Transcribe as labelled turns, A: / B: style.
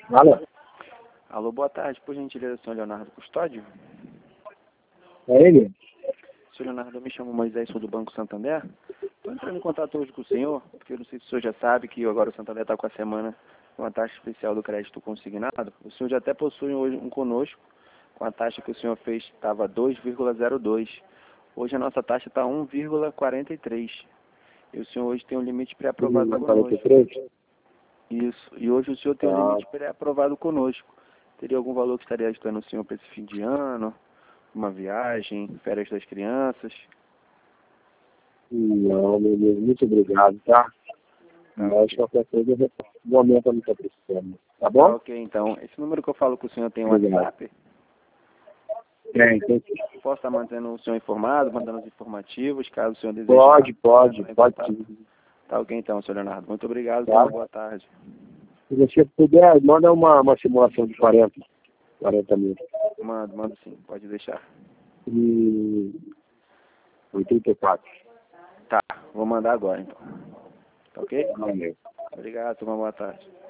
A: Alô?
B: Alô, boa tarde. Por gentileza, senhor Leonardo Custódio?
A: É ele?
B: Senhor Leonardo, eu me chamo Moisés, sou do Banco Santander. Estou entrando em contato hoje com o senhor, porque eu não sei se o senhor já sabe que agora o Santander está com a semana com a taxa especial do crédito consignado. O senhor já até possui hoje um conosco, com a taxa que o senhor fez estava 2,02. Hoje a nossa taxa está 1,43. E o senhor hoje tem um limite pré-aprovado conosco.
A: 43?
B: Isso. E hoje o senhor tem um
A: Tá.
B: limite pré-aprovado conosco. Teria algum valor que estaria ajudando o senhor para esse fim de ano? Uma viagem, férias das crianças?
A: Não, meu Deus, muito obrigado, tá? Mas qualquer coisa eu repasso. No momento eu não estou precisando. Tá
B: Tá
A: bom?
B: ok, então. Esse número que eu falo com o senhor tem um
A: Obrigado.
B: WhatsApp?
A: Tem sim.
B: Posso estar mantendo o senhor informado, mandando os informativos, caso o senhor deseje.
A: Pode,
B: entrar em
A: pode
B: contato.
A: sim.
B: Tá ok, então, senhor Leonardo. Muito obrigado,
A: Tá.
B: tenha uma boa tarde.
A: Se você puder, manda uma simulação de 40 mil.
B: Mando sim, pode deixar.
A: E 84.
B: Tá, vou mandar agora, então. Tá ok?
A: Valeu.
B: Obrigado, tenha uma boa tarde.